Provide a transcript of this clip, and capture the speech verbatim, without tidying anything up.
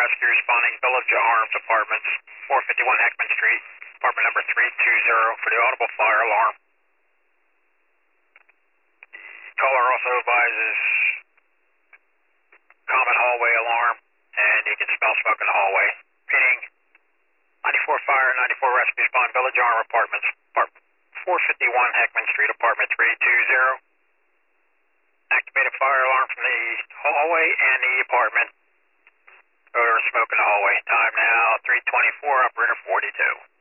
rescue responding Village Arms Apartments, four fifty-one Heckman Street, apartment number three two zero for the audible fire alarm. Caller also advises common hallway alarm, and you can smell smoke in the hallway. Repeating, ninety-four Fire, ninety-four Rescue Respond Village Arm Apartments, apartment four fifty-one Heckman Street, apartment three two zero. Activate a fire alarm from the hallway and the apartment. Odor of smoke in the hallway. Time now three twenty-four, operator forty-two.